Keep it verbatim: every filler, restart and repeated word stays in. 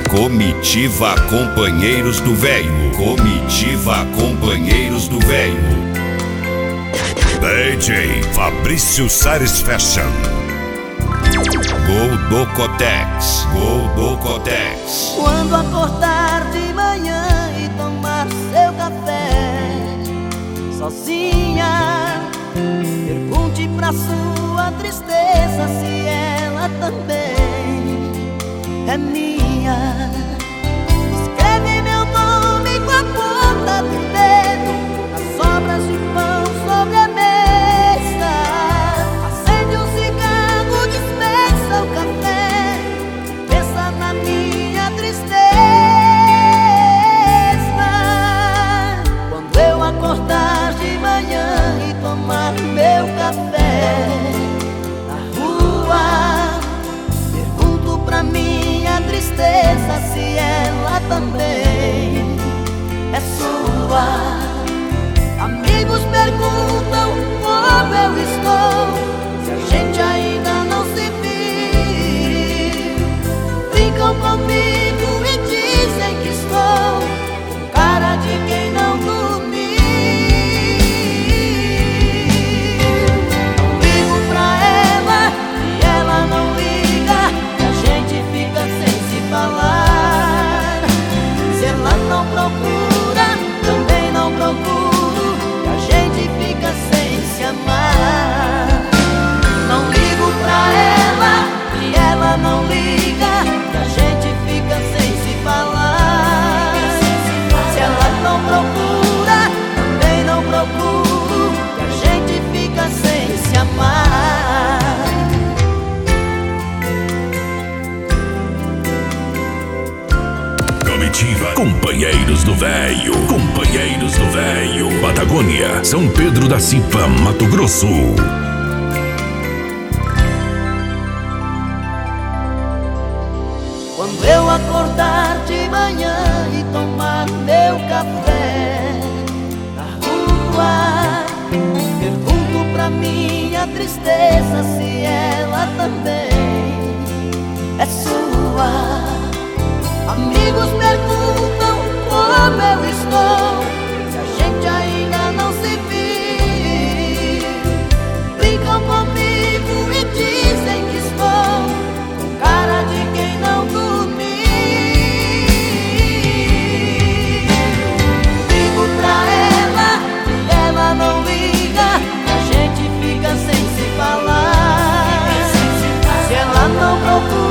Comitiva Companheiros do Véio. Comitiva Companheiros do Véio. D J Fabrício Satisfaction. Goldocotex. Goldocotex. Quando acordar de manhã e tomar seu café sozinha, pergunte pra sua tristeza se ela também é minha. Escreve meu nome com a ponta do dedo nas sobras de pão sobre a mesa. Acende um cigarro, dispensa o café, pensa na minha tristeza. Quando eu acordar de manhã e tomar meu café na rua, pergunto pra minha tristeza se ela também é sua. Amigos perguntam como eu estou, se a gente ainda não se viu. Brincam comigo e dizem que estou com cara de quem não dormiu. Não ligo pra ela e ela não liga, e a gente fica sem se falar. Se ela não procura, também não procuro, e a gente fica sem se amar. Não ligo pra ela e ela não liga, e a gente fica sem se falar. Se ela não procura, também não procuro, e a gente fica sem se amar. Comitiva Companheiros do Véio. Companheiros do Véio. Patagônia, São Pedro da Cipa, Mato Grosso. Quando eu acordar de manhã e tomar meu café na rua, pergunto pra minha tristeza se ela também é sua. Amigos perguntam como eu estou, se a gente ainda não se viu. Brincam comigo e dizem que estou com cara de quem não dormiu. Ligo pra ela e ela não liga, a gente fica sem se falar. Se ela não procura,